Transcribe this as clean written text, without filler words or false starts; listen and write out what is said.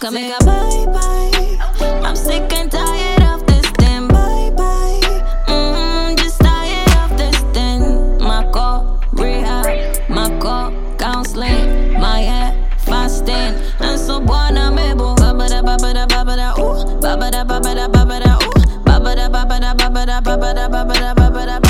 Come make a bye bye. I'm sick and tired of this thing. Bye bye. Just tired of this thing. My call, rehab, my call, counseling, my head, fasting. And so buona mebo. Babada babada babada ooh. Babada babada babada ooh. Babada babada babada babada babada babada.